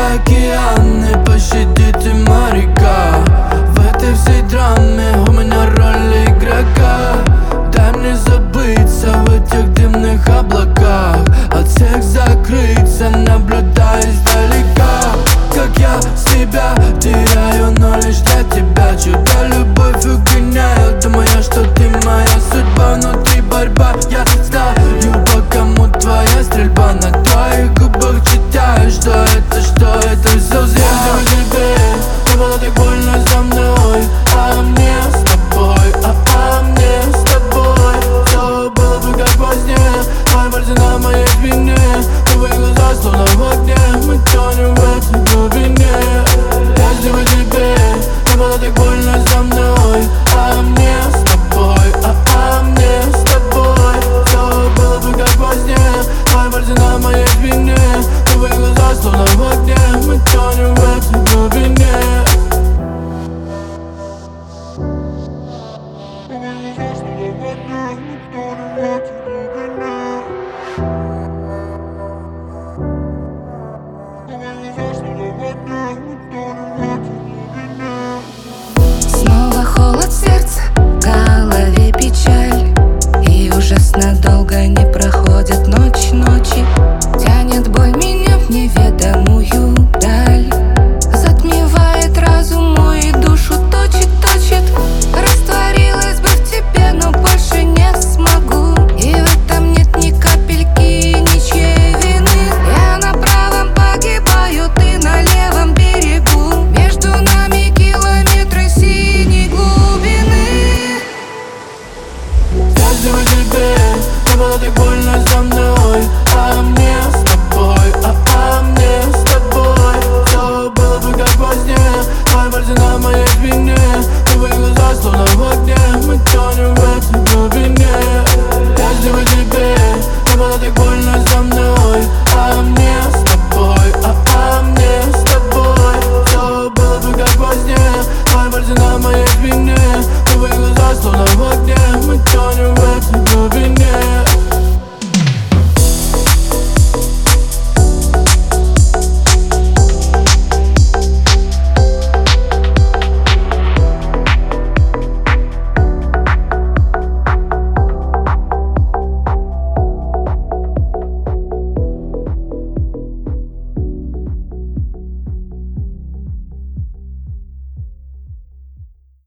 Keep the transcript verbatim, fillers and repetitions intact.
океаны, пощадите моряка. В этой всей драме у меня роль игрока. Дай мне забыться в этих дымных облаках, от всех закрыться, наблюдая издалека. Как я себя теряю, но лишь для тебя. Чудо любовь угоняю, думаю, что ты моя судьба. Внутри борьба, я знаю, по кому твоя стрельба. На твоих губах читаю, что это, что это все зря. Я тебе, не было так больно за мной, а мне с тобой, а, а мне с тобой. Все было бы как во сне, твои пальцы на моей спине, твои глаза словно в огне, мы тонем в этой глубине. Если бы тебе не было так больно за мной, а мне с тобой, а, а мне с тобой. Все было бы как во сне, твои пальцы на моей спине, твои глаза словно в огне, мы тонем в этой глубине. Снова холод в сердце, в голове печаль, и ужасно долго не проходит ночь, ночи. Тянет боль меня в неведомую